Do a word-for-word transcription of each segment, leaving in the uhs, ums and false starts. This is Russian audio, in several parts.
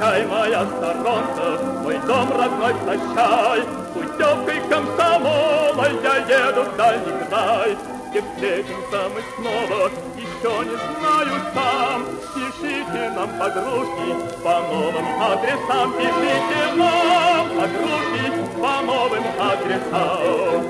Прощай, моя сторонка, мой дом родной, прощай. Путевкой комсомола я еду в дальний край. Где встретимся мы снова, еще не знаю сам. Пишите нам, подружки, по новым адресам. Пишите нам, подружки, по новым адресам.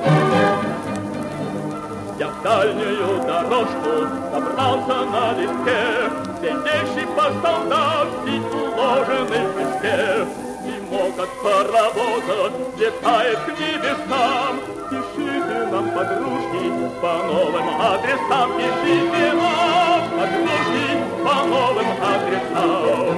Я в дальнюю дорожку собрался на листке, сидящий по-солдатски уложенный в песке. Дымок от паровоза летает к небесам. Пишите нам, подружки, по новым адресам. Пишите нам, подружки, по новым адресам.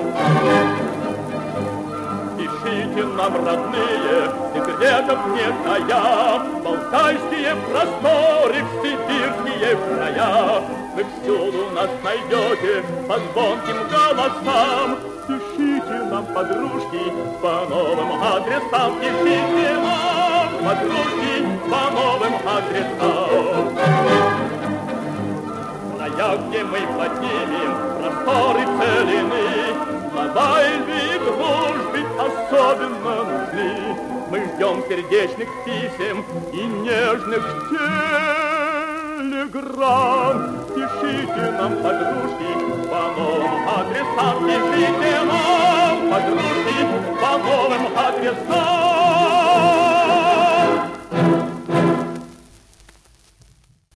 Пишите нам, родные, секретов не тая, Балтайские просторы, в сибирские края. Вы всюду нас найдете по звонким голосам. Пишите нам, подружки, по новым адресам. Пишите нам, подружки, по новым адресам. Края, где мы поднимем просторы целины, слова любви и дружбы особенно нужны. Мы ждем сердечных писем и нежных телеграмм. Пишите нам, подружки, по новым адресам. Пишите нам, подружки, по новым адресам.